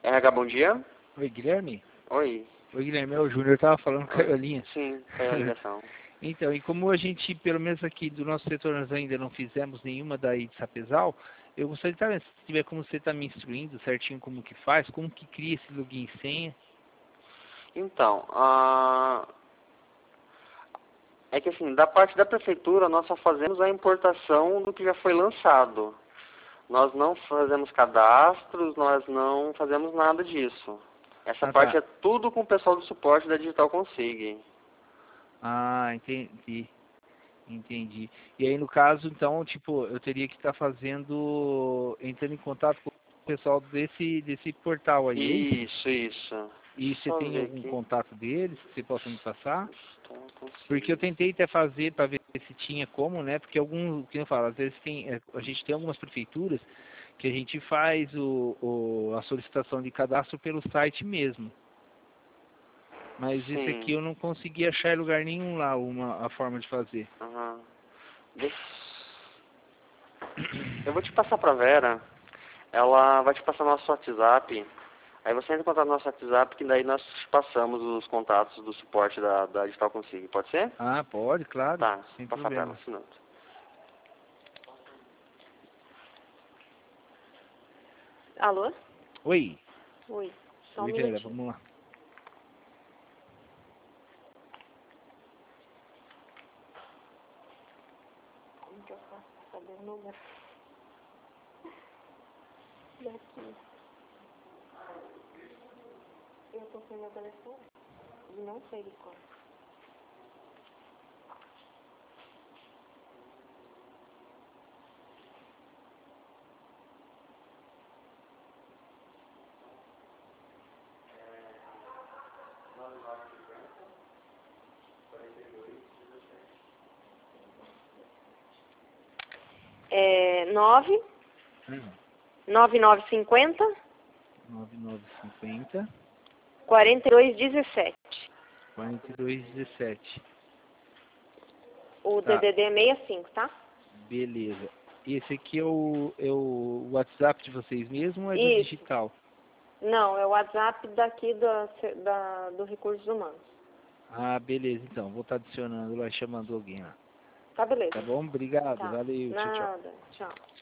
RH, bom dia. Oi, Guilherme? Oi. Oi, Guilherme, é o Júnior, tava falando com a linha. Sim, caiu a ligação. Então, e como a gente, pelo menos aqui do nosso setor, nós ainda não fizemos nenhuma daí de Sapezal, eu gostaria de saber, se tiver como você está me instruindo certinho como que faz, como que cria esse login e senha. Então, é que assim, da parte da prefeitura, nós só fazemos a importação do que já foi lançado. Nós não fazemos cadastros, nós não fazemos nada disso. Essa parte Tá. é tudo com o pessoal do suporte da Digital Consig. Ah, entendi. Entendi. E aí, no caso, então, tipo, eu teria que estar entrando em contato com o pessoal desse portal aí, é isso? Isso. E você Só tem ver algum aqui. contato deles que você possa me passar? Digital Porque eu Consig. tentei até fazer para ver se tinha como, né? Porque que eu falo, às vezes a gente tem algumas prefeituras que a gente faz a solicitação de cadastro pelo site mesmo. Mas esse aqui Sim. eu não consegui achar em lugar nenhum lá a forma de fazer. Aham. Eu vou te passar pra Vera. Ela vai te passar nosso WhatsApp. Aí você entra em contato no nosso WhatsApp, que daí nós te passamos os contatos do suporte da Digital Consig. Pode ser? Ah, pode, claro, Tá, sem vou passar pra ela, problema. 1 minuto. Alô? Oi, Oi, só um oi Vera, minutinho. vamos lá. Como que eu faço pra saber o número? Daqui. Eu tô sem meu telefone. E não sei de qual. É 9950 9950 4217. 4217. O Tá, DDD é 65, tá? beleza. Esse aqui é o WhatsApp de vocês mesmo ou é do Isso. digital? Não, é o WhatsApp daqui do Recursos Humanos. Ah, beleza, então. Vou estar adicionando lá, chamando alguém lá. Tá, beleza. Tá bom? Obrigado, Tá. valeu, tchau, tchau. Nada. Tchau.